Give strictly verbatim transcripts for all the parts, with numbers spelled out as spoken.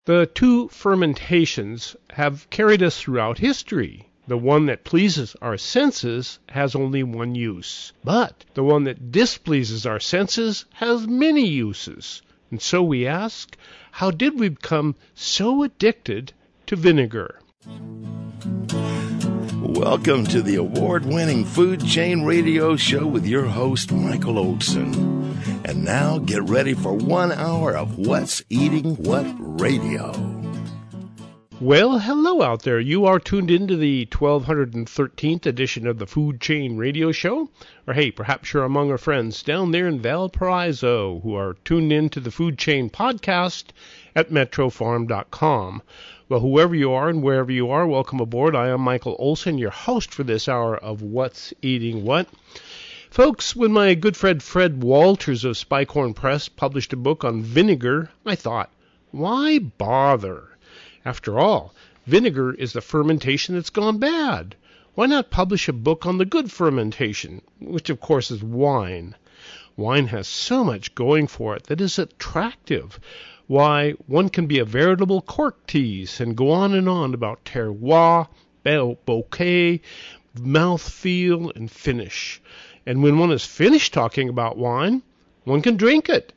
The two fermentations have carried us throughout history. The one that pleases our senses has only one use, but the one that displeases our senses has many uses. And so we ask, how did we become so addicted to vinegar? Welcome to the award-winning Food Chain Radio Show with your host, Michael Olson. And now get ready for one hour of What's Eating What Radio. Well, hello out there. You are tuned into the twelve thirteenth edition of the Food Chain Radio Show. Or hey, perhaps you're among our friends down there in Valparaiso who are tuned in to the Food Chain podcast at metro farm dot com. Well, whoever you are and wherever you are, welcome aboard. I am Michael Olson, your host for this hour of What's Eating What. Folks, when my good friend Fred Walters of Spycorn Press published a book on vinegar, I thought, why bother? After all, vinegar is the fermentation that's gone bad. Why not publish a book on the good fermentation, which of course is wine? Wine has so much going for it that is attractive. Why, one can be a veritable cork tease and go on and on about terroir, bouquet, mouthfeel, and finish. And when one is finished talking about wine, one can drink it.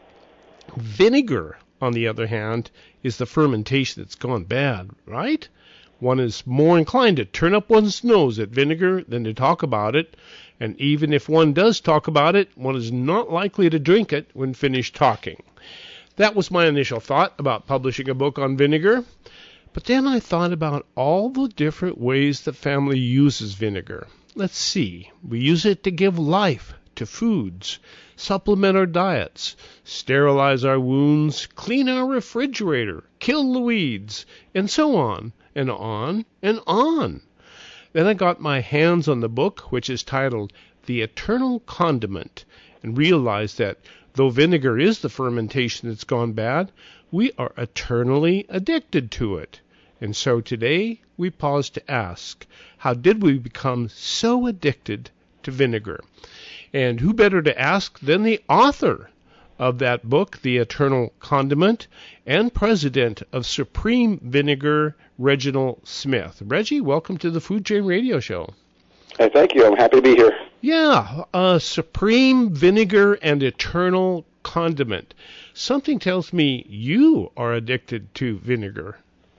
Vinegar, on the other hand, is the fermentation that's gone bad, right? One is more inclined to turn up one's nose at vinegar than to talk about it. And even if one does talk about it, one is not likely to drink it when finished talking. That was my initial thought about publishing a book on vinegar. But then I thought about all the different ways the family uses vinegar. Let's see. We use it to give life to foods, supplement our diets, sterilize our wounds, clean our refrigerator, kill the weeds, and so on, and on, and on. Then I got my hands on the book, which is titled The Eternal Condiment, and realized that though vinegar is the fermentation that's gone bad, we are eternally addicted to it. And so today we pause to ask, how did we become so addicted to vinegar? And who better to ask than the author of that book, The Eternal Condiment, and president of Supreme Vinegar, Reginald Smith. Reggie, welcome to the Food Chain Radio Show. Hey, thank you. I'm happy to be here. Yeah, uh, Supreme Vinegar and Eternal Condiment. Something tells me you are addicted to vinegar.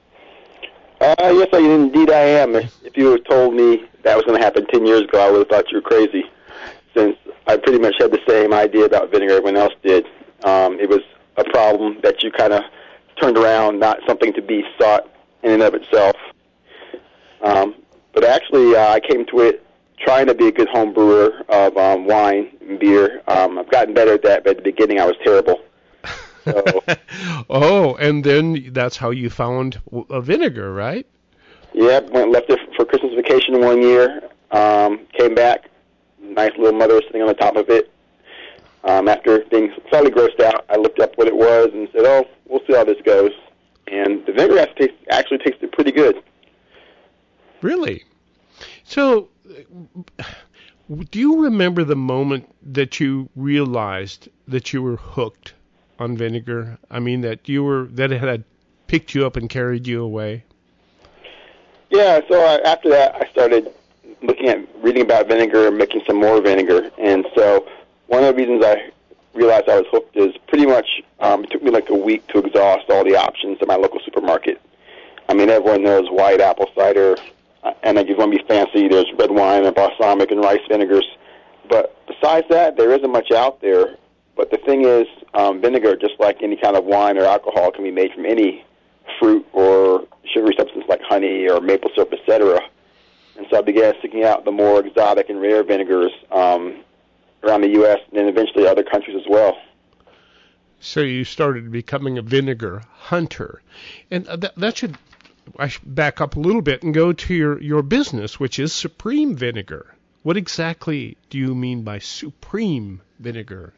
Uh, yes, I, indeed I am. If you had told me that was going to happen ten years ago, I would have thought you were crazy, since I pretty much had the same idea about vinegar everyone else did. Um, it was a problem that you kind of turned around, not something to be sought in and of itself. Um, but actually, uh, I came to it trying to be a good home brewer of um, wine and beer. Um, I've gotten better at that, but at the beginning I was terrible. So, oh, and then that's how you found a vinegar, right? Yeah, went left it for Christmas vacation one year, um, came back, nice little mother sitting on the top of it. Um, after being slightly grossed out, I looked up what it was and said, oh, we'll see how this goes. And the vinegar actually tasted pretty good. Really? So, do you remember the moment that you realized that you were hooked on vinegar? I mean, that you were that it had picked you up and carried you away? Yeah, so I, after that, I started looking at reading about vinegar and making some more vinegar. And so one of the reasons I realized I was hooked is pretty much um, it took me like a week to exhaust all the options at my local supermarket. I mean, everyone knows white apple cider, uh, and if you want to be fancy, there's red wine and balsamic and rice vinegars. But besides that, there isn't much out there. But the thing is, um, vinegar, just like any kind of wine or alcohol, can be made from any fruit or sugary substance like honey or maple syrup, et cetera. And so I began seeking out the more exotic and rare vinegars um, around the U S and then eventually other countries as well. So you started becoming a vinegar hunter. And that, that should, I should back up a little bit and go to your, your business, which is Supreme Vinegar. What exactly do you mean by Supreme Vinegar?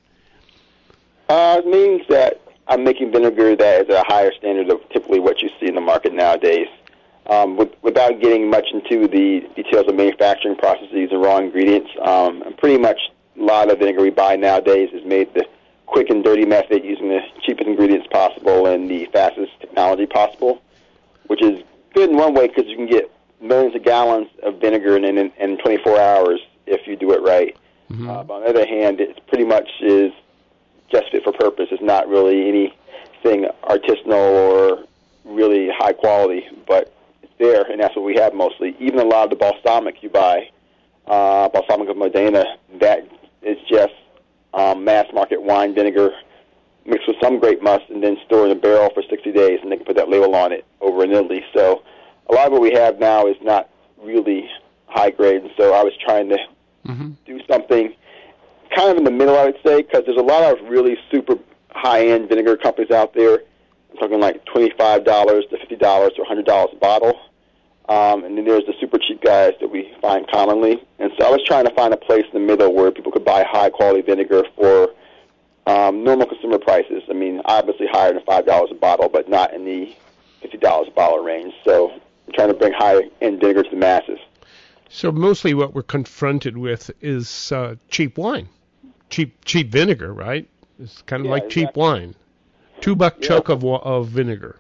Uh, it means that I'm making vinegar that is at a higher standard of typically what you see in the market nowadays. Um, with, without getting much into the details of manufacturing processes and raw ingredients, um, and pretty much a lot of vinegar we buy nowadays is made the quick and dirty method using the cheapest ingredients possible and the fastest technology possible, which is good in one way because you can get millions of gallons of vinegar in, in, in twenty-four hours if you do it right. Mm-hmm. Uh, but on the other hand, it pretty much is just fit for purpose. It's not really anything artisanal or really high quality, but it's there, and that's what we have mostly. Even a lot of the balsamic you buy, uh, balsamic of Modena, that is just um, mass market wine vinegar mixed with some grape must and then stored in a barrel for sixty days, and they can put that label on it over in Italy. So a lot of what we have now is not really high grade, and so I was trying to mm-hmm. do something kind of in the middle, I would say, because there's a lot of really super high-end vinegar companies out there. I'm talking like twenty-five dollars to fifty dollars to one hundred dollars a bottle. Um, and then there's the super cheap guys that we find commonly. And so I was trying to find a place in the middle where people could buy high-quality vinegar for um, normal consumer prices. I mean, obviously higher than five dollars a bottle, but not in the fifty dollars a bottle range. So I'm trying to bring high-end vinegar to the masses. So mostly what we're confronted with is uh, cheap wine, cheap cheap vinegar, right? It's kind of yeah, like exactly. cheap wine. Two buck yeah. chuck of of vinegar.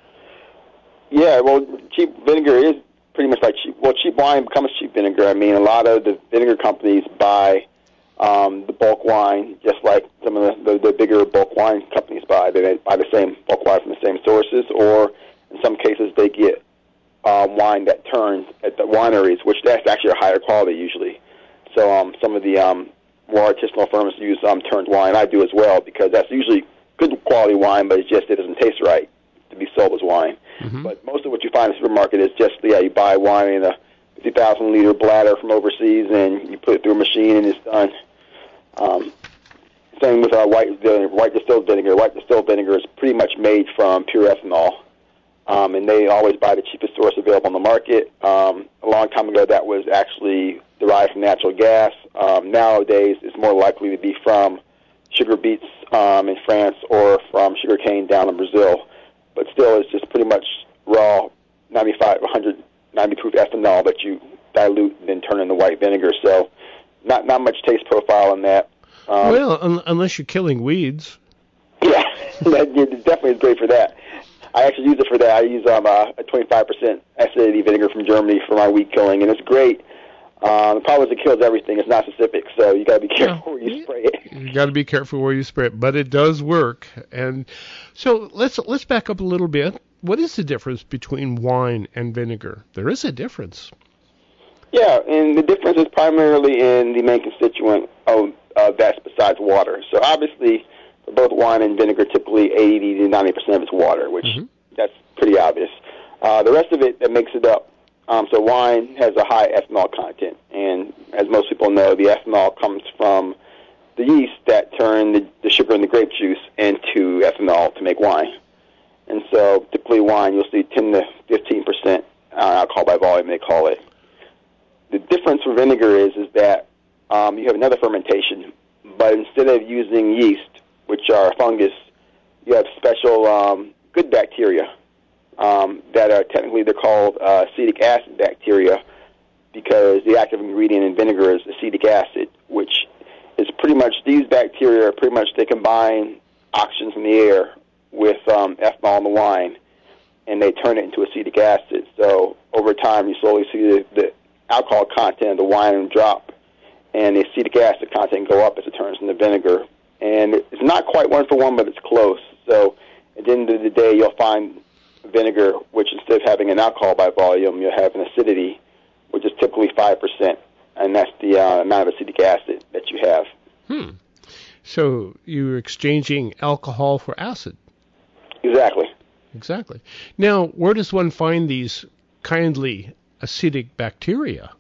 Yeah, well, cheap vinegar is pretty much like cheap. Well, cheap wine becomes cheap vinegar. I mean, a lot of the vinegar companies buy um, the bulk wine, just like some of the, the, the bigger bulk wine companies buy. They buy the same bulk wine from the same sources, or in some cases they get um, wine that turns at the wineries, which that's actually a higher quality usually. So um, some of the um, more artisanal firms use um, turned wine. I do as well because that's usually good quality wine, but it's just it doesn't taste right to be sold as wine. Mm-hmm. But most of what you find in the supermarket is just, yeah, you buy wine in a fifty thousand liter bladder from overseas, and you put it through a machine, and it's done. Um, same with our white the white distilled vinegar. White distilled vinegar is pretty much made from pure ethanol, um, and they always buy the cheapest source available on the market. Um, a long time ago, that was actually derived from natural gas. Um, nowadays, it's more likely to be from sugar beets um, in France or from sugarcane down in Brazil. But still, it's just pretty much raw ninety-five, one hundred ninety proof ethanol that you dilute and then turn into white vinegar. So not not much taste profile in that. Um, well, un- unless you're killing weeds. Yeah, that it definitely is great for that. I actually use it for that. I use um, a, a twenty-five percent acidity vinegar from Germany for my weed killing, and it's great. Um, the problem is it kills everything. It's not specific, so you got to be careful yeah. where you spray it. You got to be careful where you spray it, but it does work. And so let's let's back up a little bit. What is the difference between wine and vinegar? There is a difference. Yeah, and the difference is primarily in the main constituent of uh, that's besides water. So obviously, for both wine and vinegar, typically eighty to ninety percent of it's water, which mm-hmm. that's pretty obvious. Uh, the rest of it that makes it up. Um, so wine has a high ethanol content, and as most people know, the ethanol comes from the yeast that turn the, the sugar in the grape juice into ethanol to make wine. And so typically wine, you'll see ten to fifteen percent uh, alcohol by volume, they call it. The difference for vinegar is, is that um, you have another fermentation, but instead of using yeast, which are a fungus, you have special um, good bacteria. Um, that are technically, they're called uh, acetic acid bacteria because the active ingredient in vinegar is acetic acid, which is pretty much, these bacteria are pretty much, they combine oxygen from the air with um, ethanol in the wine, and they turn it into acetic acid. So over time, you slowly see the, the alcohol content of the wine drop, and the acetic acid content go up as it turns into vinegar. And it's not quite one for one, but it's close. So at the end of the day, you'll find vinegar, which instead of having an alcohol by volume, you'll have an acidity, which is typically five percent, and that's the uh, amount of acetic acid that you have. Hmm. So you're exchanging alcohol for acid. Exactly. Exactly. Now, where does one find these kindly acidic bacteria?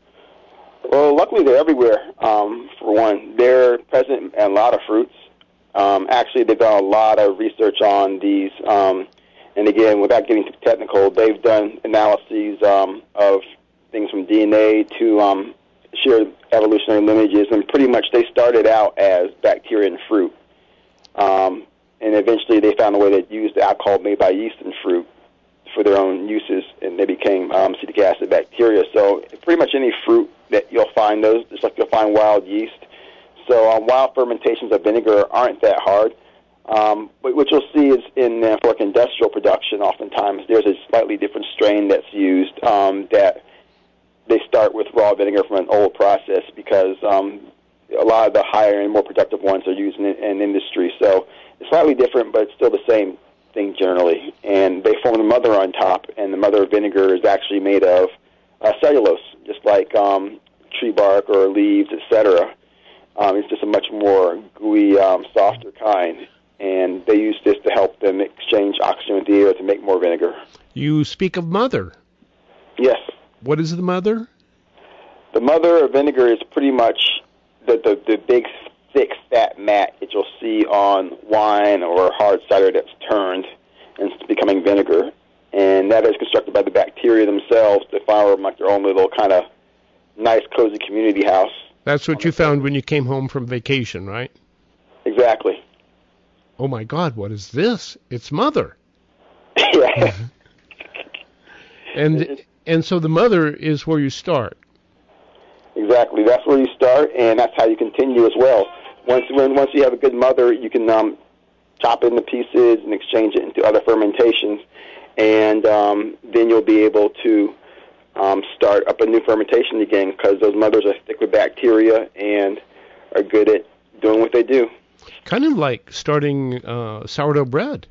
Well, luckily they're everywhere, um, for one. They're present in a lot of fruits. Um, actually, they've done a lot of research on these um And again, without getting too technical, they've done analyses um, of things from D N A to um, shared evolutionary lineages, and pretty much they started out as bacteria in fruit. Um, and eventually they found a way to use the alcohol made by yeast in fruit for their own uses, and they became um, acetic acid bacteria. So pretty much any fruit that you'll find those, just like you'll find wild yeast. So um, wild fermentations of vinegar aren't that hard. Um, but what you'll see is in uh, for like industrial production, oftentimes there's a slightly different strain that's used um, that they start with raw vinegar from an old process because um, a lot of the higher and more productive ones are used in, in industry. So it's slightly different, but it's still the same thing generally. And they form the mother on top, and the mother vinegar is actually made of uh, cellulose, just like um, tree bark or leaves, et cetera. Um, it's just a much more gooey, um, softer kind. And they use this to help them exchange oxygen with the air to make more vinegar. You speak of mother. Yes. What is the mother? The mother of vinegar is pretty much the, the, the big, thick, fat mat that you'll see on wine or hard cider that's turned and it's becoming vinegar. And that is constructed by the bacteria themselves to form like their own little kind of nice, cozy community house. That's what you found when you came home from vacation, right? Exactly. Oh, my God, what is this? It's mother. Yeah. and and so the mother is where you start. Exactly. That's where you start, and that's how you continue as well. Once when once you have a good mother, you can um, chop it into pieces and exchange it into other fermentations, and um, then you'll be able to um, start up a new fermentation again because those mothers are thick with bacteria and are good at doing what they do. Kind of like starting uh, sourdough bread.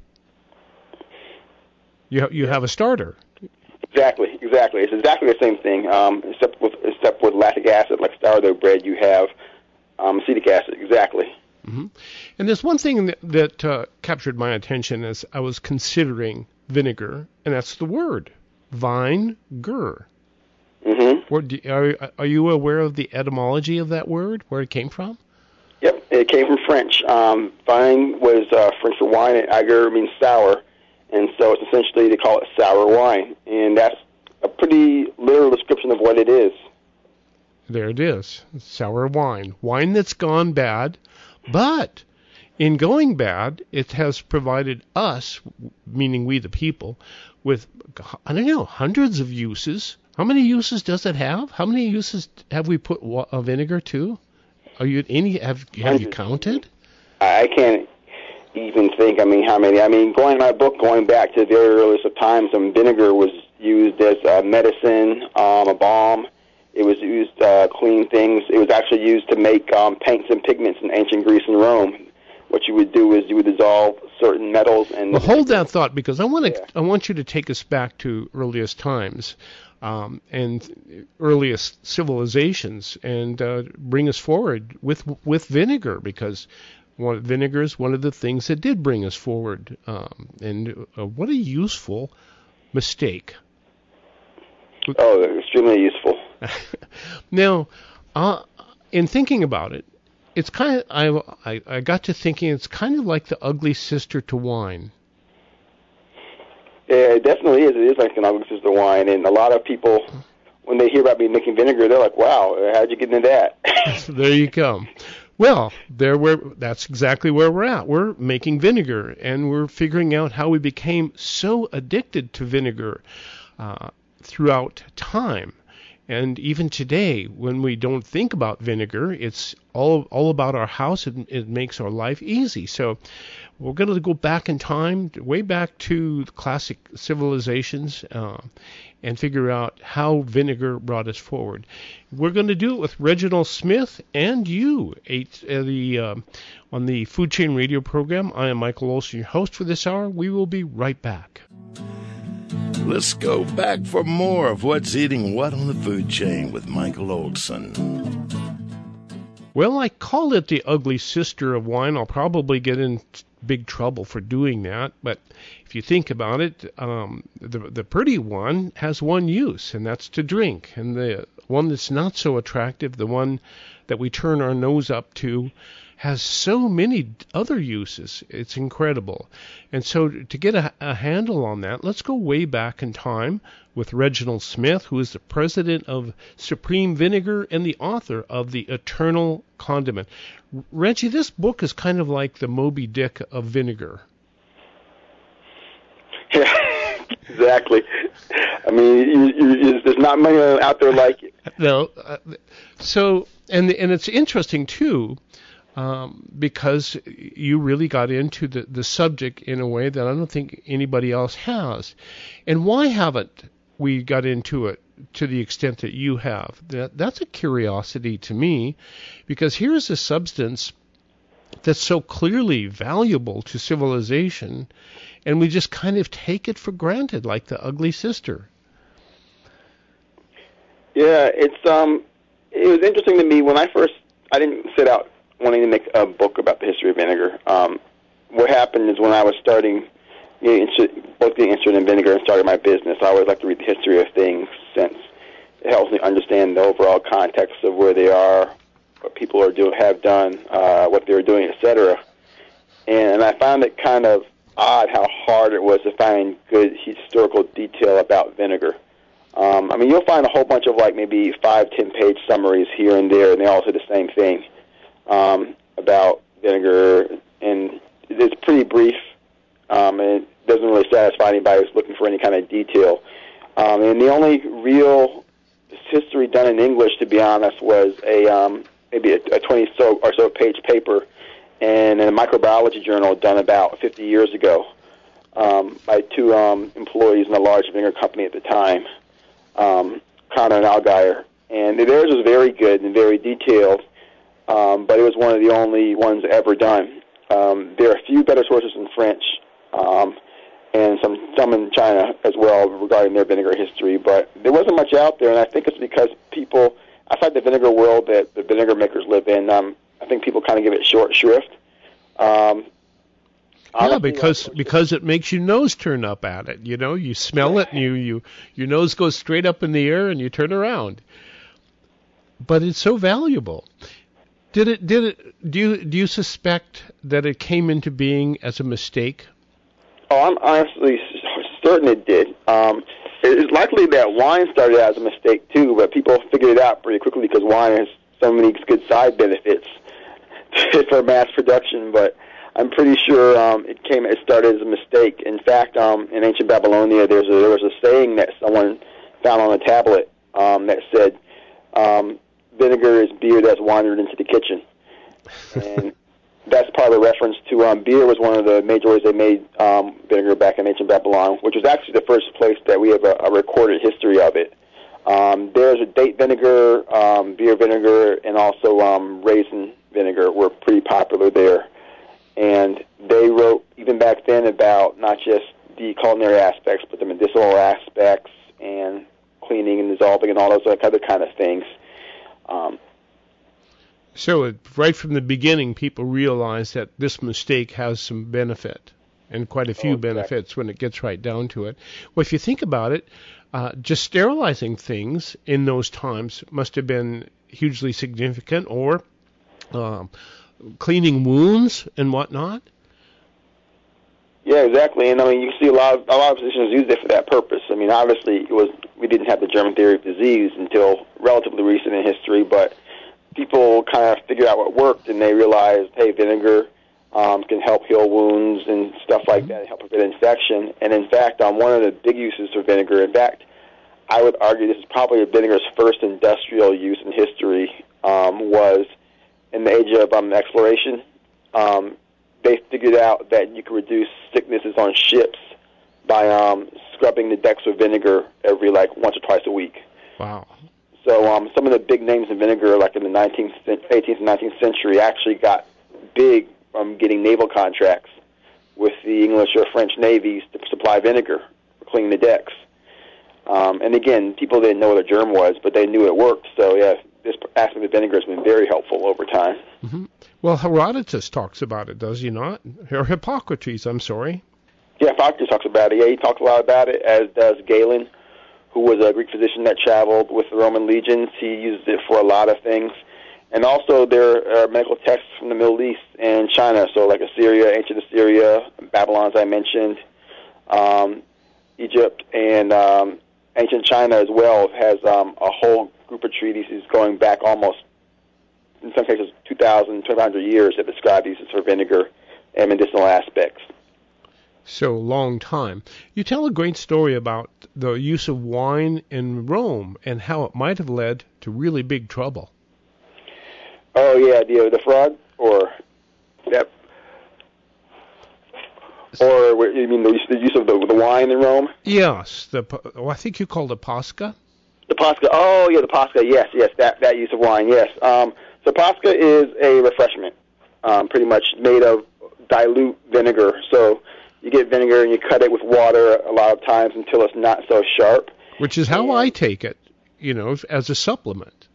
You ha- you have a starter. Exactly, exactly. It's exactly the same thing, um, except with except with lactic acid, like sourdough bread, you have um, acetic acid. Exactly. Mm-hmm. And there's one thing that, that uh, captured my attention as I was considering vinegar, and that's the word vinegar. Mm-hmm. What do, are are you aware of the etymology of that word, where it came from? Yep, it came from French. Um, vine was uh, French for wine, and agar means sour, and so it's essentially they call it sour wine, and that's a pretty literal description of what it is. There it is, sour wine, wine that's gone bad, but in going bad, it has provided us, meaning we the people, with, I don't know, hundreds of uses. How many uses does it have? How many uses have we put wa- uh, vinegar to? Are you any have have you counted? I can't even think. I mean, how many? I mean, going in my book, going back to the very earliest of times, um, vinegar was used as a medicine, um, a balm. It was used to uh, clean things. It was actually used to make um, paints and pigments in ancient Greece and Rome. What you would do is you would dissolve certain metals and. Well, hold that thought because I want to. Yeah. I want you to take us back to earliest times. Um, and earliest civilizations, and uh, bring us forward with with vinegar, because one, vinegar is one of the things that did bring us forward. Um, and uh, what a useful mistake! Oh, extremely useful. Now, uh, in thinking about it, it's kind of I, I I got to thinking it's kind of like the ugly sister to wine. Yeah, it definitely is. It is like an ugly sister wine, and a lot of people, when they hear about me making vinegar, they're like, "Wow, how'd you get into that?" There you go. Well, there we're, that's exactly where we're at. We're making vinegar, and we're figuring out how we became so addicted to vinegar uh, throughout time. And even today, when we don't think about vinegar, it's all all about our house. It, it makes our life easy. So we're going to go back in time, way back to the classic civilizations, uh, and figure out how vinegar brought us forward. We're going to do it with Reginald Smith and you eight, uh, the, uh, on the Food Chain Radio program. I am Michael Olson, your host for this hour. We will be right back. Let's go back for more of What's Eating What on the Food Chain with Michael Olson. Well, I call it the ugly sister of wine. I'll probably get in big trouble for doing that, but if you think about it, um, the the pretty one has one use, and that's to drink, and the one that's not so attractive, the one that we turn our nose up to, has so many other uses. It's incredible. And so to get a, a handle on that, let's go way back in time with Reginald Smith, who is the president of Supreme Vinegar and the author of The Eternal Condiment. Reggie, this book is kind of like the Moby Dick of vinegar. Yeah, exactly. I mean, you, you, there's not many out there like it. No. Uh, so, and and it's interesting too. um, because you really got into the, the subject in a way that I don't think anybody else has. And why haven't we got into it to the extent that you have? That that's a curiosity to me, because here's a substance that's so clearly valuable to civilization, and we just kind of take it for granted, like the ugly sister. Yeah, it's um, it was interesting to me when I first. I didn't set out wanting to make a book about the history of vinegar. Um, what happened is when I was starting, you know, both getting interested in vinegar and starting my business, I always like to read the history of things, since it helps me understand the overall context of where they are, what people are do have done, uh, what they were doing, et cetera. And I found it kind of odd how hard it was to find good historical detail about vinegar. Um, I mean, you'll find a whole bunch of like maybe five, ten page summaries here and there, and they all say the same thing um, about vinegar, and it's pretty brief, um, and it doesn't really satisfy anybody who's looking for any kind of detail. Um, and the only real history done in English, to be honest, was a um, maybe a, a twenty so or so page paper in a microbiology journal done about fifty years ago um, by two um, employees in a large vinegar company at the time, um, Connor and Algier. And theirs was very good and very detailed, um, but it was one of the only ones ever done. Um, there are a few better sources in French, um, and some some in China as well regarding their vinegar history, but there wasn't much out there, and I think it's because people, outside the vinegar world that the vinegar makers live in, um, I think people kind of give it short shrift. Um, yeah, because because it makes your nose turn up at it. You know, you smell it, and you, you your nose goes straight up in the air, and you turn around. But it's so valuable. Did it? Did it? Do you do you suspect that it came into being as a mistake? Oh, I'm honestly certain it did. Um, it's likely that wine started out as a mistake too, but people figured it out pretty quickly because wine has so many good side benefits for mass production. But I'm pretty sure um, it came. It started as a mistake. In fact, um, in ancient Babylonia, there's a, there was a saying that someone found on a tablet um, that said, um, "Vinegar is beer that's wandered into the kitchen," and that's part of a reference to um, beer was one of the major ways they made um, vinegar back in ancient Babylon, which was actually the first place that we have a, a recorded history of it. Um, there's a date vinegar, um, beer vinegar, and also um, raisin vinegar were pretty popular there. And they wrote, even back then, about not just the culinary aspects, but the medicinal aspects and cleaning and dissolving and all those other kind of things. Um, So it, right from the beginning, people realize that this mistake has some benefit, and quite a few oh, exactly. benefits when it gets right down to it. Well, if you think about it, uh, just sterilizing things in those times must have been hugely significant, or um, cleaning wounds and whatnot. Yeah, exactly. And I mean, you see a lot of a lot of physicians use it for that purpose. I mean, obviously, it was we didn't have the German theory of disease until relatively recent in history, but people kind of figured out what worked, and they realized, hey, vinegar um, can help heal wounds and stuff like that, and help prevent infection. And in fact, um, one of the big uses for vinegar, in fact, I would argue this is probably vinegar's first industrial use in history, um, was in the age of um, exploration. Um, they figured out that you could reduce sicknesses on ships by um, scrubbing the decks with vinegar every, like, once or twice a week. Wow. So um, some of the big names in vinegar, like in the nineteenth, eighteenth, and nineteenth century, actually got big from getting naval contracts with the English or French navies to supply vinegar for cleaning the decks. Um, and again, people didn't know what a germ was, but they knew it worked. So yeah, this aspect of vinegar has been very helpful over time. Mm-hmm. Well, Herodotus talks about it, does he not? Or Hippocrates, I'm sorry. Yeah, Hippocrates talks about it. Yeah, he talks a lot about it, as does Galen, who was a Greek physician that traveled with the Roman legions. He used it for a lot of things. And also there are medical texts from the Middle East and China, so like Assyria, ancient Assyria, Babylon, as I mentioned, um, Egypt, and um, ancient China as well has um, a whole group of treatises going back almost, in some cases, two thousand, two hundred years that describe uses for vinegar and medicinal aspects. So long time. You tell a great story about the use of wine in Rome and how it might have led to really big trouble. Oh yeah, the the fraud. or that, or what- you mean the, use- the use of the, the wine in Rome? Yes, the p- oh, I think you called it Posca. The Posca. Oh, yeah, the Posca. Yes, yes, that that use of wine. Yes. Um, so Posca is a refreshment, um, pretty much made of dilute vinegar. So you get vinegar and you cut it with water a lot of times until it's not so sharp. Which is how And- I take it, you know, as a supplement.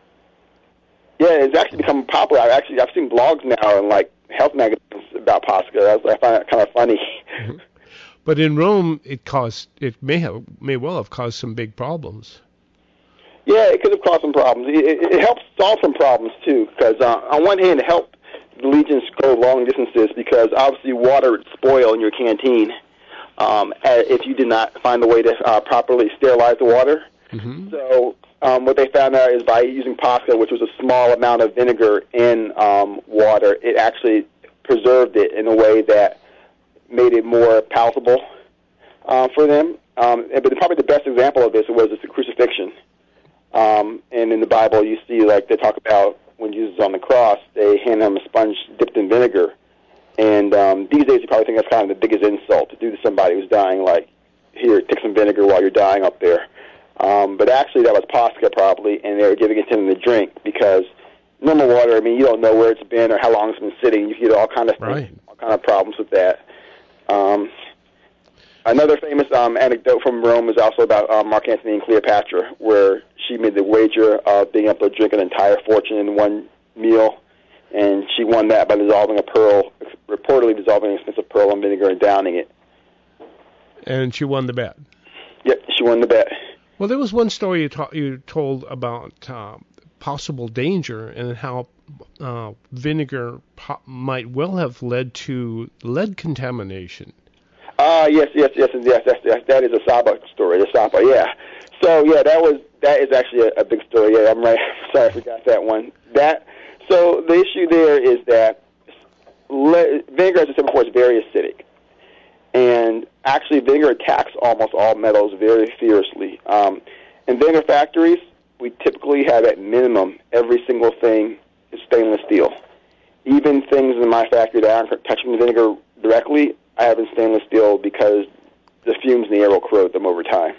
Yeah, it's actually become popular. I've actually I've seen blogs now and like health magazines about Posca. I, was, I find it kind of funny. But in Rome, it caused it may have may well have caused some big problems. Yeah, it could have caused some problems. It, it, it helped solve some problems too, because uh, on one hand, it helped the legions go long distances because obviously water would spoil in your canteen um, uh, if you did not find a way to uh, properly sterilize the water. Mm-hmm. So um, what they found out is by using Posca, which was a small amount of vinegar in um, water, it actually preserved it in a way that made it more palatable uh, for them. Um, but probably the best example of this was the crucifixion. Um, and in the Bible, you see, like, they talk about when Jesus is on the cross, they hand him a sponge dipped in vinegar. And um, these days, you probably think that's kind of the biggest insult to do to somebody who's dying, like, here, take some vinegar while you're dying up there. Um, but actually, that was Posca probably, and they were giving it to him to drink because normal water, I mean, you don't know where it's been or how long it's been sitting. You get all kind of Right. things, all kind of problems with that. Um, another famous um, anecdote from Rome is also about um, Mark Antony and Cleopatra, where she made the wager of being able to drink an entire fortune in one meal, and she won that by dissolving a pearl, reportedly dissolving an expensive pearl in vinegar and downing it. And she won the bet. Yep, she won the bet. Well, there was one story you, ta- you told about uh, possible danger and how uh, vinegar po- might well have led to lead contamination. Ah, uh, yes, yes, yes, and yes. That's, that's, that is a Saba story. The Saba, yeah. So yeah, that was that is actually a, a big story. Yeah, I'm right. Sorry, I forgot that one. That so the issue there is that le- vinegar, as I said before, is very acidic, and actually vinegar attacks almost all metals very fiercely. Um, in vinegar factories, we typically have at minimum every single thing is stainless steel. Even things in my factory that aren't touching the vinegar directly, I have in stainless steel because the fumes in the air will corrode them over time.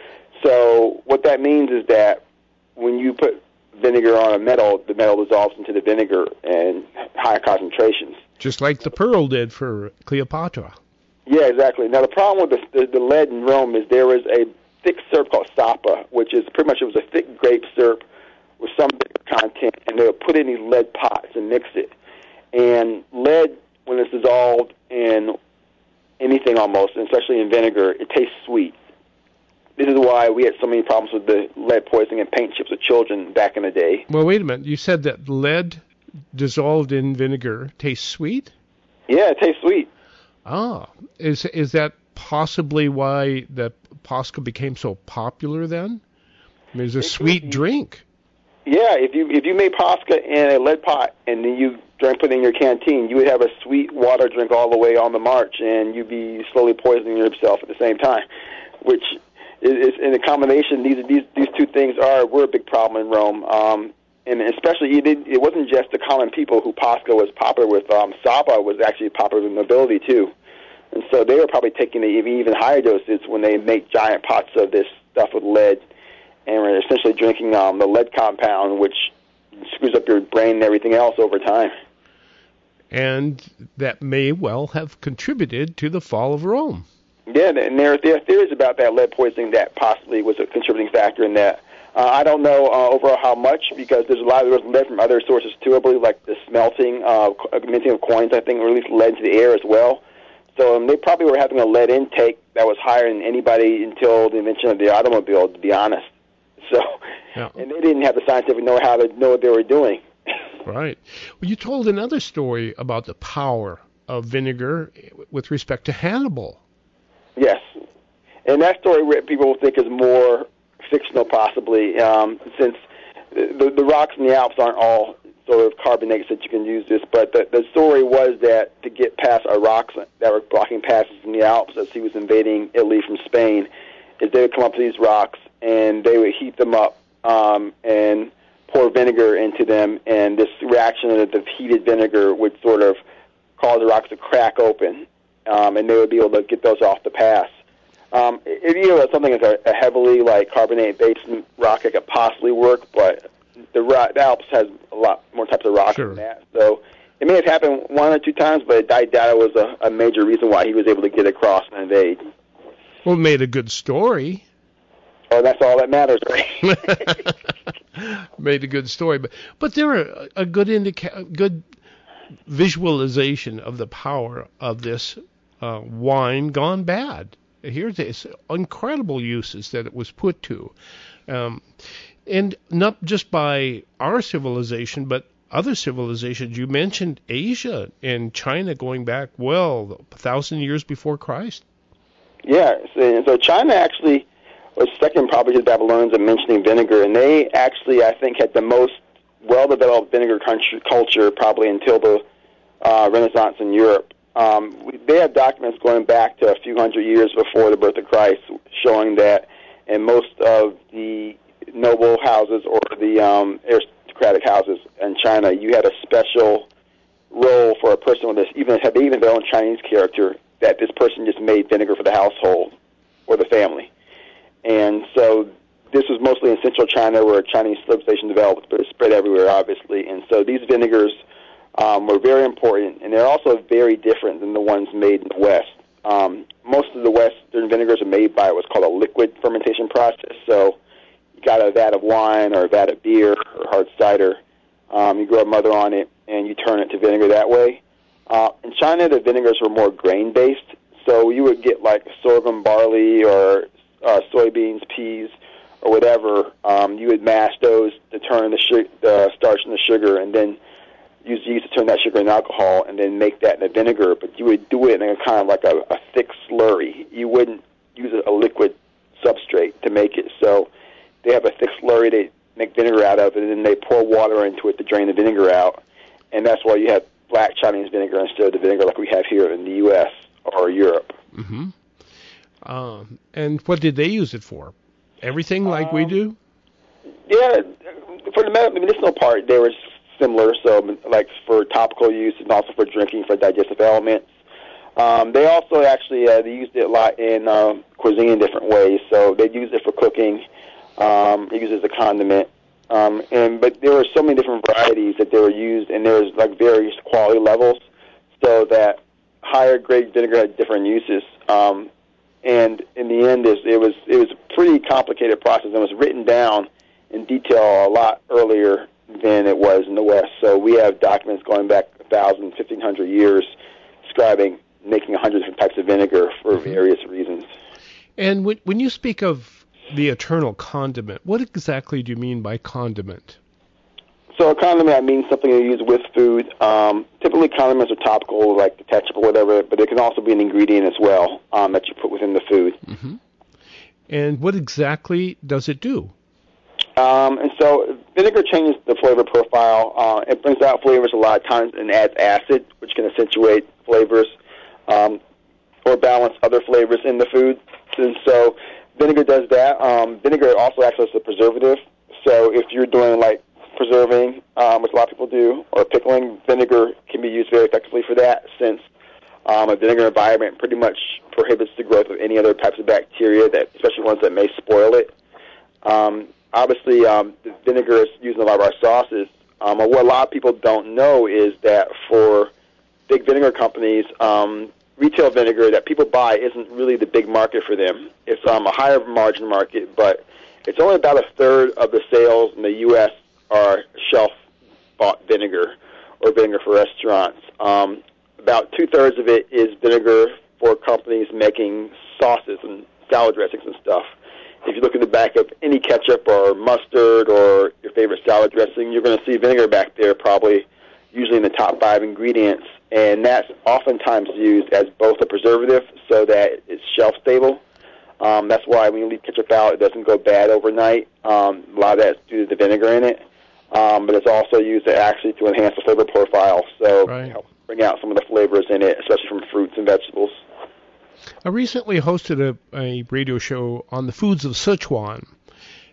So what that means is that when you put vinegar on a metal, the metal dissolves into the vinegar in higher concentrations. Just like the pearl did for Cleopatra. Yeah, exactly. Now the problem with the, the, the lead in Rome is there was a thick syrup called Sapa, which is pretty much it was a thick grape syrup with some vinegar content, and they would put it in these lead pots and mix it. And lead, when it's dissolved in anything almost, and especially in vinegar, it tastes sweet. This is why we had so many problems with the lead poisoning and paint chips with children back in the day. Well, wait a minute. You said that lead dissolved in vinegar tastes sweet? Yeah, it tastes sweet. Ah, is is that possibly why the Posca became so popular then? I mean, it's a It sweet could be. drink. Yeah, if you if you made Posca in a lead pot and then you drank put it in your canteen, you would have a sweet water drink all the way on the march, and you'd be slowly poisoning yourself at the same time, which is in a combination. These these these two things are were a big problem in Rome, um, and especially it, did, it wasn't just the common people who Posca was popular with. Um, Saba was actually popular with nobility too, and so they were probably taking the even higher doses when they make giant pots of this stuff with lead, and were essentially drinking um, the lead compound, which screws up your brain and everything else over time. And that may well have contributed to the fall of Rome. Yeah, and there, there are theories about that lead poisoning that possibly was a contributing factor in that. Uh, I don't know uh, overall how much, because there's a lot of lead from other sources too. I believe like the smelting, uh, minting of coins, I think, released lead into the air as well. So um, they probably were having a lead intake that was higher than anybody until the invention of the automobile, to be honest. So, Yeah. and they didn't have the scientific know-how to know what they were doing. Right. Well, you told another story about the power of vinegar with respect to Hannibal. Yes. And that story people will think is more fictional, possibly, um, since the, the rocks in the Alps aren't all sort of carbonates that you can use this. But the, the story was that to get past our rocks that were blocking passes in the Alps as he was invading Italy from Spain, is they would come up to these rocks and they would heat them up um, and pour vinegar into them, and this reaction of the heated vinegar would sort of cause the rocks to crack open, um, and they would be able to get those off the pass. Um, if you know something like a, a heavily like carbonate-based rock, it could possibly work, but the, rock, the Alps has a lot more types of rocks Sure. than that. So it may have happened one or two times, but I doubt it was a, a major reason why he was able to get across and invade. Well, it made a good story. Oh, that's all that matters, right? Made a good story, but but there are a good indica- good visualization of the power of this uh, wine gone bad. Here's this incredible uses that it was put to, um, and not just by our civilization, but other civilizations. You mentioned Asia and China going back, well, a thousand years before Christ. Yeah, so, so China actually was second probably to the Babylonians in mentioning vinegar, and they actually, I think, had the most well-developed vinegar country, culture probably until the uh, Renaissance in Europe. Um, we, they have documents going back to a few hundred years before the birth of Christ showing that in most of the noble houses or the um, aristocratic houses in China, you had a special role for a person with this, even had they even their own Chinese character, that this person just made vinegar for the household or the family. And so this was mostly in central China where Chinese civilization developed, but it spread everywhere, obviously. And so these vinegars um, were very important, and they're also very different than the ones made in the West. Um, most of the Western vinegars are made by what's called a liquid fermentation process. So you got a vat of wine or a vat of beer or hard cider. Um, you grow a mother on it, and you turn it to vinegar that way. Uh, in China, the vinegars were more grain-based, so you would get like sorghum, barley, or uh, soybeans, peas, or whatever. Um, you would mash those to turn the, su- the starch into sugar, and then use yeast to turn that sugar into alcohol, and then make that into vinegar. But you would do it in a kind of like a, a thick slurry. You wouldn't use a, a liquid substrate to make it. So they have a thick slurry they make vinegar out of, and then they pour water into it to drain the vinegar out. And that's why you have black Chinese vinegar instead of the vinegar like we have here in the U S or Europe. Mm-hmm. Um, and what did they use it for? Everything like um, we do? Yeah, for the medicinal part, they were similar. So, like for topical use and also for drinking for digestive ailments. Um, they also actually uh, they used it a lot in um, cuisine in different ways. So they used it for cooking. Um, they used it as a condiment. Um, and but there were so many different varieties that they were used, and there was like various quality levels, so that higher grade vinegar had different uses. Um, and in the end, it, it was it was a pretty complicated process, and it was written down in detail a lot earlier than it was in the West. So we have documents going back a thousand, fifteen hundred years, describing making a hundred different types of vinegar for Mm-hmm. various reasons. And when when you speak of the eternal condiment, what exactly do you mean by condiment? So a condiment, I mean something you use with food. Um, typically condiments are topical, like the ketchup or whatever, but it can also be an ingredient as well um, that you put within the food. Mm-hmm. And what exactly does it do? Um, and so vinegar changes the flavor profile. Uh, it brings out flavors a lot of times and adds acid, which can accentuate flavors um, or balance other flavors in the food. And so vinegar does that. Um, vinegar also acts as a preservative. So if you're doing like preserving, um, which a lot of people do, or pickling, vinegar can be used very effectively for that, since um, a vinegar environment pretty much prohibits the growth of any other types of bacteria, that, especially ones that may spoil it. Um, obviously, um, the vinegar is used in a lot of our sauces. Um, what a lot of people don't know is that for big vinegar companies, um, retail vinegar that people buy isn't really the big market for them. It's um, a higher margin market, but it's only about a third of the sales in the U S are shelf-bought vinegar or vinegar for restaurants. Um, about two-thirds of it is vinegar for companies making sauces and salad dressings and stuff. If you look at the back of any ketchup or mustard or your favorite salad dressing, you're going to see vinegar back there, probably usually in the top five ingredients. And that's oftentimes used as both a preservative so that it's shelf-stable. Um, that's why when you leave ketchup out, it doesn't go bad overnight. Um, a lot of that's due to the vinegar in it. Um, but it's also used to actually to enhance the flavor profile, so Right. it helps bring out some of the flavors in it, especially from fruits and vegetables. I recently hosted a, a radio show on the foods of Sichuan,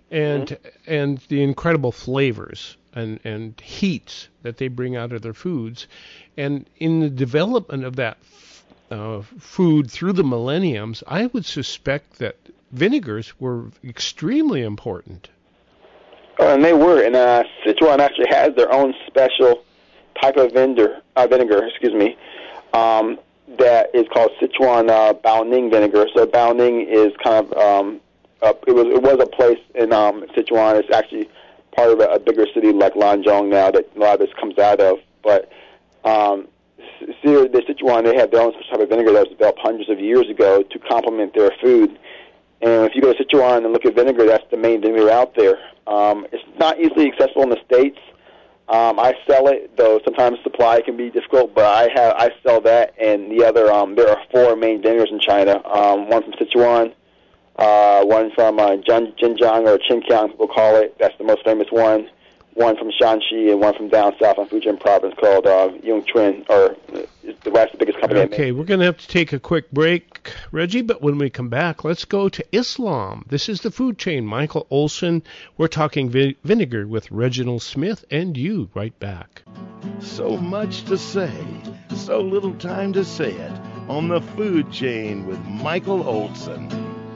and Mm-hmm. and the incredible flavors and and heats that they bring out of their foods, and in the development of that uh, food through the millenniums, I would suspect that vinegars were extremely important. Oh, and they were. And uh, Sichuan actually has their own special type of vinegar, uh, vinegar, excuse me, um, that is called Sichuan uh, Baoning vinegar. So Baoning is kind of um, uh, it was it was a place in um, Sichuan. It's actually part of a, a bigger city like Lanzhou now that a lot of this comes out of. But um, the Sichuan, they had their own special type of vinegar that was developed hundreds of years ago to complement their food. And if you go to Sichuan and look at vinegar, that's the main vinegar out there. Um, it's not easily accessible in the States. Um, I sell it, though sometimes supply can be difficult, but I have I sell that and the other. Um, there are four main vinegars in China. Um, one from Sichuan, uh, one from uh, Xinjiang or Qinjiang, people call it. That's the most famous one. One from Shanxi and one from down south in Fujian province called uh, Yongquan, or the that's the biggest company. Okay, we're going to have to take a quick break, Reggie, but when we come back, let's go to Islam. This is the Food Chain. Michael Olson. We're talking vi- vinegar with Reginald Smith, and you right back. So much to say, so little time to say it on the Food Chain with Michael Olson.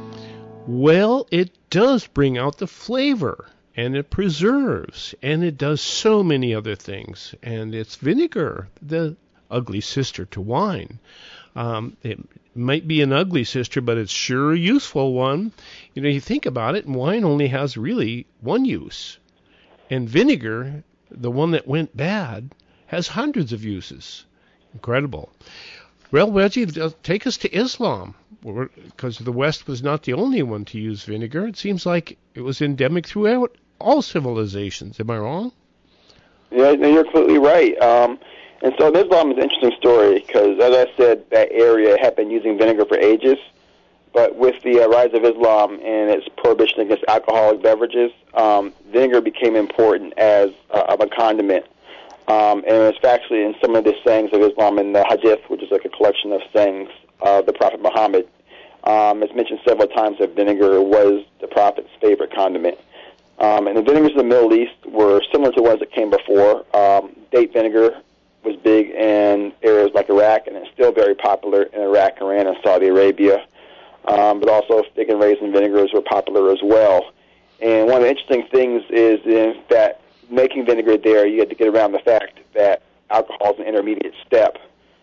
Well, it does bring out the flavor, and it preserves, and it does so many other things. And it's vinegar, the ugly sister to wine. Um, it might be an ugly sister, but it's sure a useful one. You know, you think about it, and wine only has really one use. And vinegar, the one that went bad, has hundreds of uses. Incredible. Well, Reggie, take us to Islam, because the West was not the only one to use vinegar. It seems like it was endemic throughout all civilizations. Am I wrong? Yeah, no, you're completely right. Um, and so Islam is an interesting story because, as I said, that area had been using vinegar for ages. But with the uh, rise of Islam and its prohibition against alcoholic beverages, um, vinegar became important as uh, of a condiment. Um, and it's actually in some of the sayings of Islam in the Hadith, which is like a collection of sayings of the Prophet Muhammad. Um, it's mentioned several times that vinegar was the Prophet's favorite condiment. Um, and the vinegars of the Middle East were similar to ones that came before. Um, date vinegar was big in areas like Iraq, and it's still very popular in Iraq, Iran, and Saudi Arabia. Um, but also fig and raisin vinegars were popular as well. And one of the interesting things is in that making vinegar there, you had to get around the fact that alcohol is an intermediate step.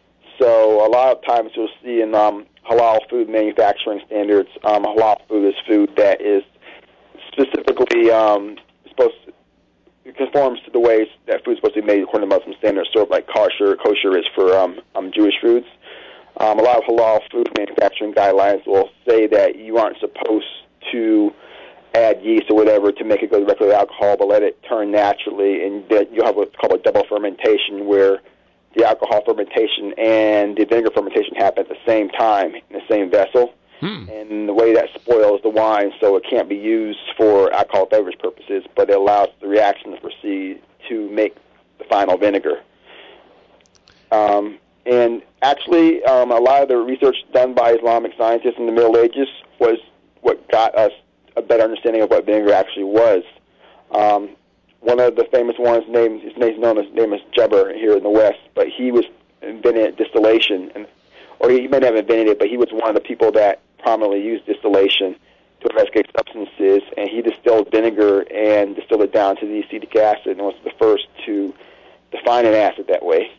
So a lot of times you'll see in um, halal food manufacturing standards, um, halal food is food that is specifically um, supposed to, it conforms to the ways that food is supposed to be made according to Muslim standards, sort of like kosher. Kosher is for um, um, Jewish foods. Um, a lot of halal food manufacturing guidelines will say that you aren't supposed to add yeast or whatever to make it go directly to alcohol, but let it turn naturally, and that you'll have what's called a double fermentation, where the alcohol fermentation and the vinegar fermentation happen at the same time in the same vessel. Hmm. And the way that spoils the wine, so it can't be used for alcoholic beverage purposes, but it allows the reaction to proceed to make the final vinegar. Um, and actually, um, a lot of the research done by Islamic scientists in the Middle Ages was what got us a better understanding of what vinegar actually was. Um, one of the famous ones, named his name is known as name is Jabir here in the West, but he was invented distillation, and or he may not have invented it, but he was one of the people that prominently used distillation to investigate substances, and he distilled vinegar and distilled it down to the acetic acid, and was the first to define an acid that way.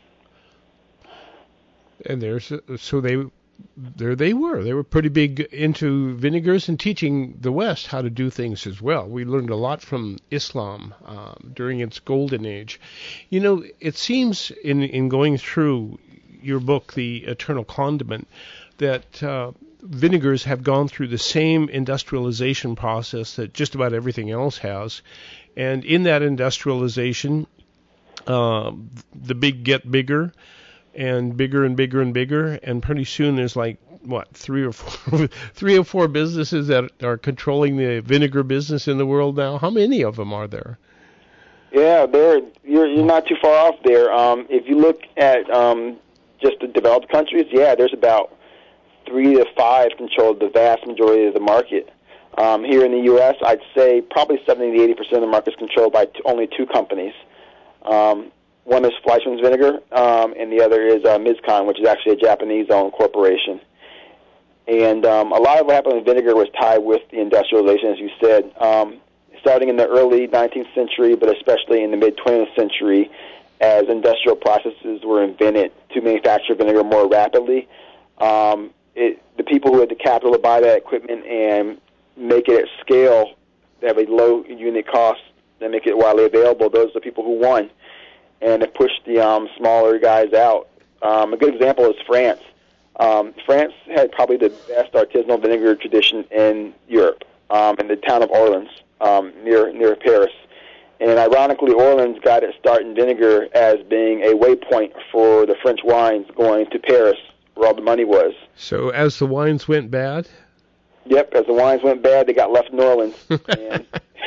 And there's so they there they were. They were pretty big into vinegars and teaching the West how to do things as well. We learned a lot from Islam um, during its golden age. You know, it seems in in going through your book, The Eternal Condiment, that uh, vinegars have gone through the same industrialization process that just about everything else has. And in that industrialization, uh, the big get bigger, and bigger and bigger and bigger, and pretty soon there's like what three or four, three or four businesses that are controlling the vinegar business in the world now. How many of them are there? Yeah, there you're you're not too far off there. Um, if you look at um, just the developed countries, yeah, there's about three to five control the vast majority of the market. Um, here in the U S, I'd say probably seventy to eighty percent of the market is controlled by t- only two companies. Um, one is Fleischmann's Vinegar, um, and the other is uh, Mizkan, which is actually a Japanese-owned corporation. And um, a lot of what happened with vinegar was tied with the industrialization, as you said. Um, starting in the early nineteenth century, but especially in the mid-twentieth century, as industrial processes were invented to manufacture vinegar more rapidly, um, it, the people who had the capital to buy that equipment and make it at scale, they have a low unit cost, and make it widely available, those are the people who won. And it pushed the um, smaller guys out. Um, a good example is France. Um, France had probably the best artisanal vinegar tradition in Europe, um, in the town of Orleans, um, near near Paris. And ironically, Orleans got its start in vinegar as being a waypoint for the French wines going to Paris, where all the money was. So as the wines went bad? Yep, as the wines went bad, they got left in Orleans. And,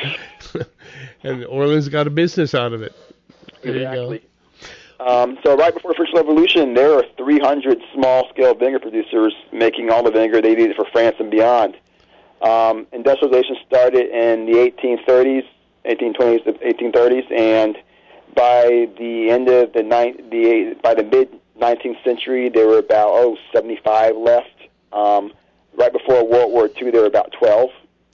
and Orleans got a business out of it. There exactly. You go. Um, so right before the French Revolution, there were three hundred small-scale vinegar producers making all the vinegar they needed for France and beyond. Um, industrialization started in the eighteen thirties, eighteen twenties to eighteen thirties, and by the end of the ni- the by the mid nineteenth century, there were about oh seventy-five left. Um, right before World War Two, there were about twelve.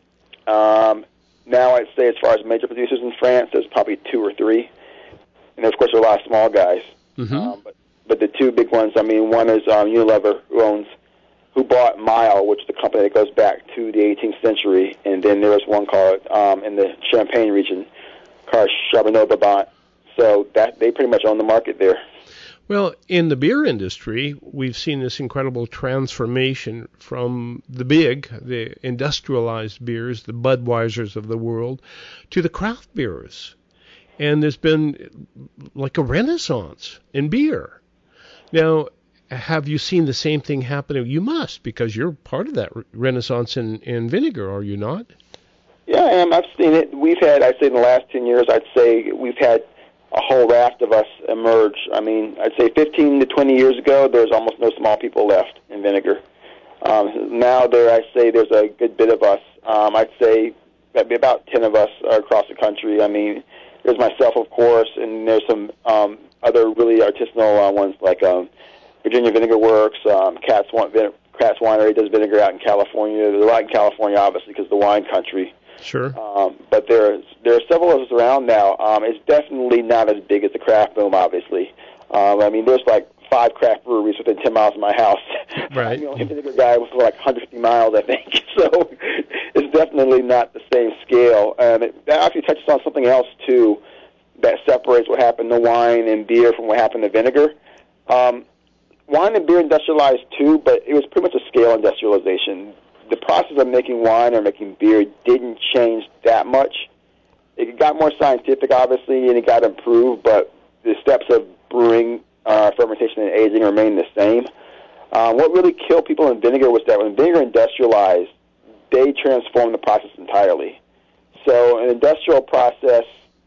Um, now, I'd say as far as major producers in France, there's probably two or three. And, of course, there are a lot of small guys. Mm-hmm. Um, but, but the two big ones, I mean, one is um, Unilever, who owns, who bought Mile, which is the company that goes back to the eighteenth century. And then there was one called, um, in the Champagne region, called Charbonneau-Brabant. So that they pretty much own the market there. Well, in the beer industry, we've seen this incredible transformation from the big, the industrialized beers, the Budweisers of the world, to the craft beers. And there's been like a renaissance in beer. Now, have you seen the same thing happening? You must, because you're part of that re- renaissance in, in vinegar, are you not? Yeah, I am. I've seen it. We've had, I'd say in the last ten years, I'd say we've had a whole raft of us emerge. I mean, I'd say fifteen to twenty years ago, there was almost no small people left in vinegar. Um, now there, I say there's a good bit of us. Um, I'd say that'd be about ten of us across the country. I mean, there's myself, of course, and there's some um, other really artisanal uh, ones like um, Virginia Vinegar Works, um, Cat's, Wine, Cat's Winery does vinegar out in California. There's a lot in California, obviously, because the wine country. Sure. Um, but there, there are several of us around now. Um, it's definitely not as big as the craft boom, obviously. Um, I mean, there's like five craft breweries within ten miles of my house. Right. I'm the only vinegar guy was like one hundred fifty miles, I think. So it's definitely not the same scale. And it actually touches on something else, too, that separates what happened to wine and beer from what happened to vinegar. Um, wine and beer industrialized, too, but it was pretty much a scale industrialization. The process of making wine or making beer didn't change that much. It got more scientific, obviously, and it got improved, but the steps of brewing, uh, fermentation, and aging remained the same. Uh, what really killed people in vinegar was that when vinegar industrialized, they transformed the process entirely. So an industrial process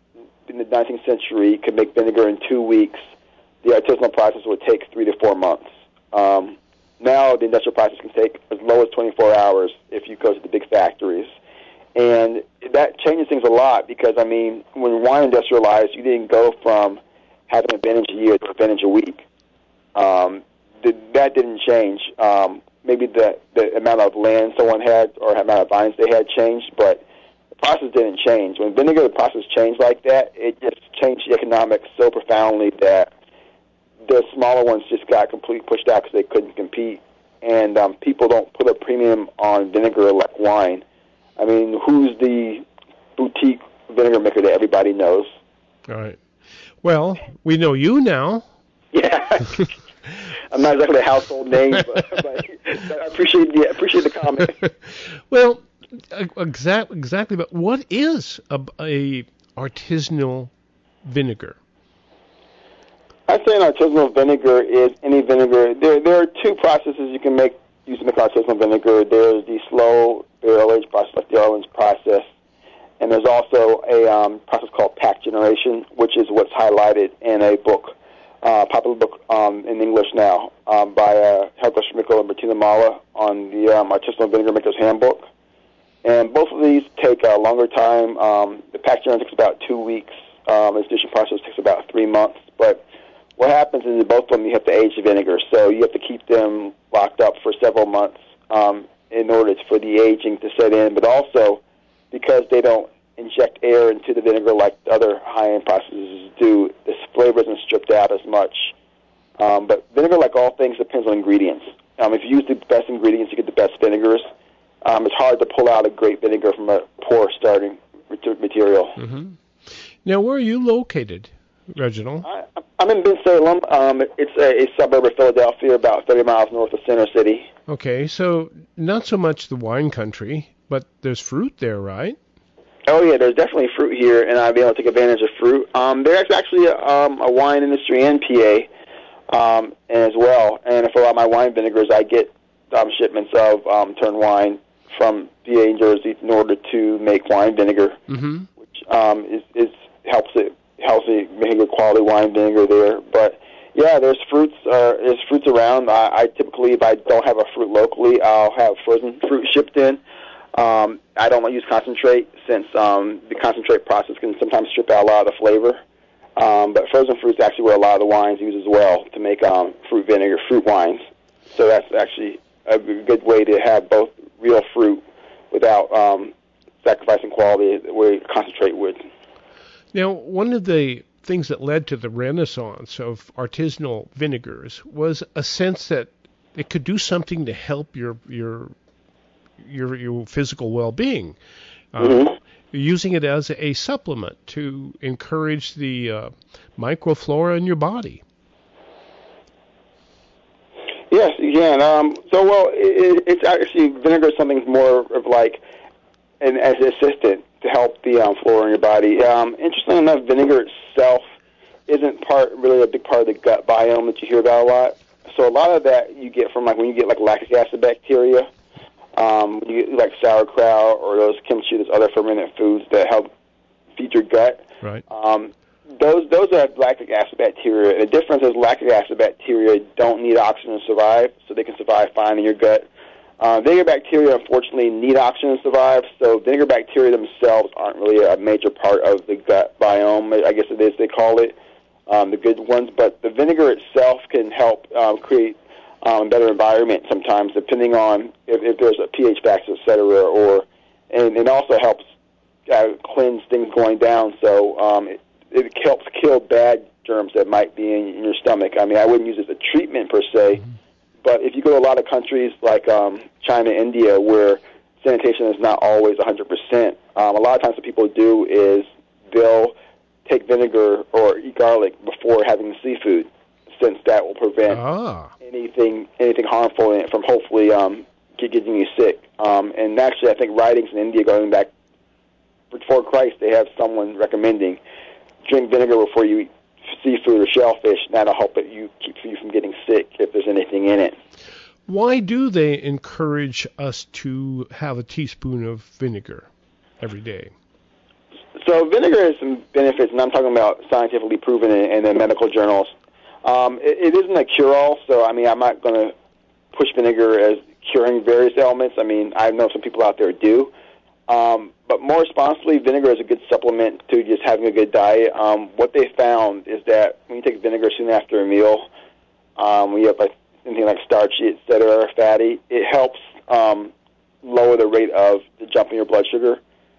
in the nineteenth century could make vinegar in two weeks. The artisanal process would take three to four months. Um, Now the industrial process can take as low as twenty-four hours if you go to the big factories. And that changes things a lot because, I mean, when wine industrialized, you didn't go from having a vintage a year to a vintage a week. Um, the, that didn't change. Um, maybe the, the amount of land someone had or the amount of vines they had changed, but the process didn't change. When vinegar, the process changed like that, it just changed the economics so profoundly that the smaller ones just got completely pushed out because they couldn't compete. And um, people don't put a premium on vinegar like wine. I mean, who's the boutique vinegar maker that everybody knows? All right. Well, we know you now. Yeah. I'm not exactly a household name, but, but I appreciate the, appreciate the comment. Well, exactly, exactly. But what is a, a artisanal vinegar? I'd say an artisanal vinegar is any vinegar. There, there are two processes you can make use to make artisanal vinegar. There's the slow barrel age process, like the Orleans process, and there's also a um, process called pack generation, which is what's highlighted in a book, uh, popular book um, in English now, um, by uh, Helga Schmickel and Bettina Mahler on the um, Artisanal Vinegar Maker's Handbook. And both of these take a longer time. Um, the packaging takes about two weeks. Um, the distribution process takes about three months. But what happens is in both of them you have to age the vinegar. So you have to keep them locked up for several months um, in order for the aging to set in. But also, because they don't inject air into the vinegar like other high-end processes do, this flavor isn't stripped out as much. Um, but vinegar, like all things, depends on ingredients. Um, if you use the best ingredients, you get the best vinegars. Um, it's hard to pull out a great vinegar from a poor starting material. Mm-hmm. Now, where are you located, Reginald? I, I'm in Bensalem. Um, it's a, a suburb of Philadelphia, about thirty miles north of Center City. Okay, so not so much the wine country, but there's fruit there, right? Oh, yeah, there's definitely fruit here, and I've been able to take advantage of fruit. Um, there's actually a, um, a wine industry in P A um, as well, and for a lot of my wine vinegars, I get um, shipments of um, turned wine from P A and Jersey in order to make wine vinegar, mm-hmm. which um, is, is helps it helps me make a quality wine vinegar there. But yeah, there's fruits. Uh, there's fruits around. I, I typically, if I don't have a fruit locally, I'll have frozen fruit shipped in. Um, I don't use concentrate since um, the concentrate process can sometimes strip out a lot of the flavor. Um, but frozen fruit is actually where a lot of the wines use as well to make um, fruit vinegar, fruit wines. So that's actually a good way to have both real fruit without um, sacrificing quality where concentrate would. Now, one of the things that led to the renaissance of artisanal vinegars was a sense that it could do something to help your your your, your physical well-being. Mm-hmm. Uh, using it as a supplement to encourage the uh, microflora in your body. Yes, you can. Um, so, well, it, it's actually vinegar is something more of like an as an assistant to help the um, flora in your body. Um, interestingly enough, vinegar itself isn't part really a big part of the gut biome that you hear about a lot. So a lot of that you get from like when you get like lactic acid bacteria, um, when you get like sauerkraut or those kimchi, those other fermented foods that help feed your gut. Right. Um, those those are lactic acid bacteria. The difference is lactic acid bacteria don't need oxygen to survive, so they can survive fine in your gut. Uh, vinegar bacteria, unfortunately, need oxygen to survive, so vinegar bacteria themselves aren't really a major part of the gut biome, I guess it is they call it, um, the good ones. But the vinegar itself can help um, create um, a better environment sometimes, depending on if, if there's a pH factor, et cetera, or, and it also helps uh, cleanse things going down, so um, it, it helps kill bad germs that might be in, in your stomach. I mean, I wouldn't use it as a treatment per se, mm-hmm. But if you go to a lot of countries like um, China, India, where sanitation is not always one hundred percent, um, a lot of times what people do is they'll take vinegar or eat garlic before having the seafood, since that will prevent ah. anything anything harmful in it from hopefully um, get, getting you sick. Um, and actually, I think writings in India going back before Christ, they have someone recommending drink vinegar before you eat seafood or shellfish, and that'll help it you keep you from getting sick if there's anything in it. Why do they encourage us to have a teaspoon of vinegar every day? So vinegar has some benefits, and I'm talking about scientifically proven in, in the medical journals. Um, it, it isn't a cure-all, so I mean I'm not going to push vinegar as curing various ailments. I mean I know some people out there do. Um, but more responsibly, vinegar is a good supplement to just having a good diet. Um, what they found is that when you take vinegar soon after a meal, um, when you have like anything like starchy, et cetera, or fatty, it helps um, lower the rate of the jump in your blood sugar.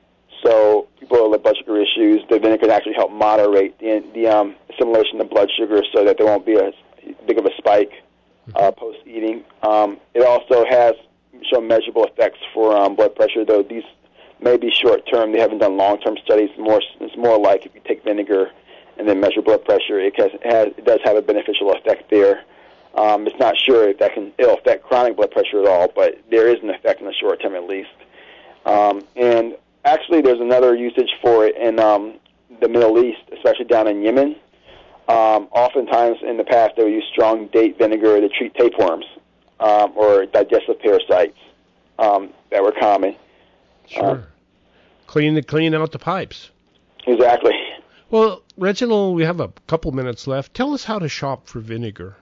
So people with blood sugar issues, the vinegar can actually help moderate the, the um, assimilation of blood sugar so that there won't be a big of a spike uh, post-eating. Um, it also has shown measurable effects for um, blood pressure, though these may be short-term. They haven't done long-term studies. More, it's more like if you take vinegar and then measure blood pressure, it, has, it, has, it does have a beneficial effect there. Um, it's not sure if that can it'll affect chronic blood pressure at all, but there is an effect in the short term at least. Um, and actually, there's another usage for it in um, the Middle East, especially down in Yemen. Um, oftentimes in the past, they would use strong date vinegar to treat tapeworms um, or digestive parasites um, that were common. Sure. Um, clean the clean out the pipes. Exactly. Well, Reginald, we have a couple minutes left. Tell us how to shop for vinegar.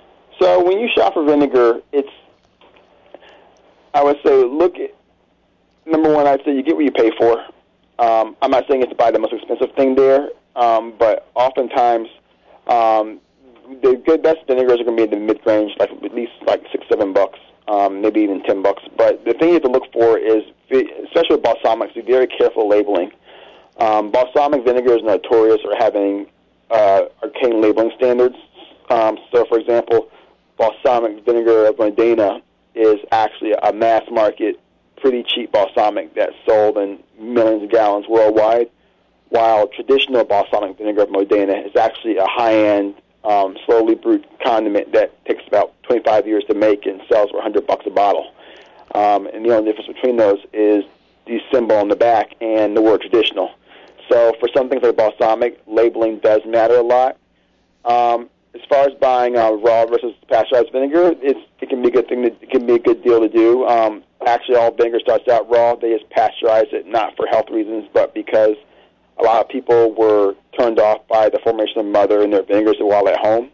So when you shop for vinegar, it's, I would say, look at, number one, I'd say you get what you pay for. Um, I'm not saying it's to buy the most expensive thing there, um, but oftentimes um, the good best vinegars are going to be in the mid-range, like at least like six, seven bucks, um, maybe even ten bucks. But the thing you have to look for is, especially with balsamics, be very careful labeling. Um, balsamic vinegar is notorious for having uh, arcane labeling standards. Um, so, for example, balsamic vinegar of Modena is actually a mass market, pretty cheap balsamic that's sold in millions of gallons worldwide, while traditional balsamic vinegar of Modena is actually a high-end, um, slowly brewed condiment that takes about twenty-five years to make and sells for one hundred bucks a bottle. Um, and the only difference between those is the symbol on the back and the word traditional. So for some things like balsamic, labeling does matter a lot. Um, as far as buying uh, raw versus pasteurized vinegar, it's, it can be a good thing. To, it can be a good deal to do. Um, actually, all vinegar starts out raw. They just pasteurize it, not for health reasons, but because a lot of people were turned off by the formation of mother and their vinegars while at home.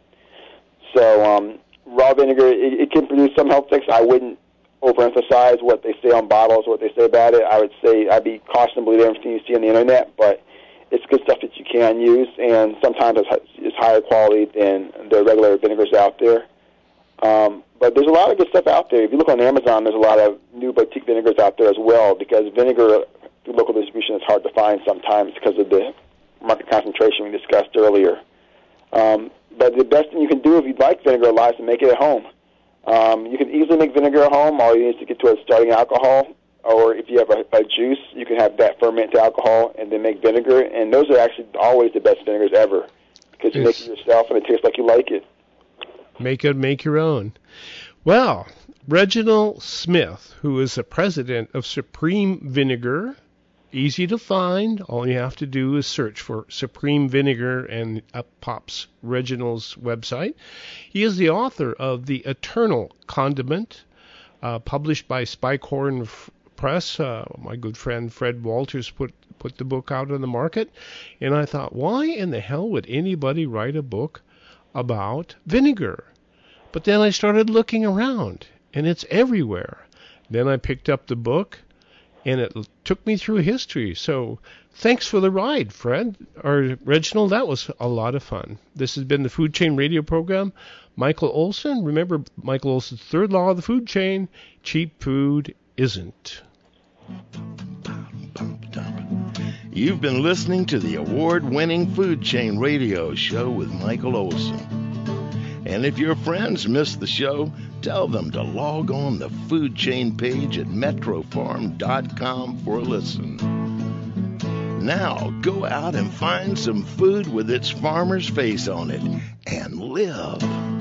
So um, raw vinegar, it, it can produce some health effects. I wouldn't overemphasize what they say on bottles or what they say about it. I would say I'd be cautious and believe everything you see on the internet, but it's good stuff that you can use, and sometimes it's, it's higher quality than the regular vinegars out there. Um, but there's a lot of good stuff out there. If you look on Amazon, there's a lot of new boutique vinegars out there as well, because vinegar through local distribution is hard to find sometimes because of the market concentration we discussed earlier. Um, but the best thing you can do if you'd like vinegar a lot is to make it at home. Um, you can easily make vinegar at home. All you need to get to is starting alcohol, or if you have a, a juice, you can have that ferment to alcohol and then make vinegar. And those are actually always the best vinegars ever, because you Yes. make it yourself and it tastes like you like it. Make it, make your own. Well, Reginald Smith, who is the president of Supreme Vinegar, easy to find. All you have to do is search for Supreme Vinegar, and up pops Reginald's website. He is the author of The Eternal Condiment, uh, published by Spycorn F- Press. Uh, my good friend Fred Walters put put the book out on the market, and I thought, why in the hell would anybody write a book about vinegar? But then I started looking around, and it's everywhere. Then I picked up the book, and it l- took me through history. So thanks for the ride, Fred, or Reginald. That was a lot of fun. This has been the Food Chain Radio Program. Michael Olson. Remember Michael Olson's third law of the food chain: cheap food isn't. You've been listening to the award-winning Food Chain Radio Show with Michael Olson. And if your friends missed the show, tell them to log on the Food Chain page at metro farm dot com for a listen. Now, go out and find some food with its farmer's face on it and live.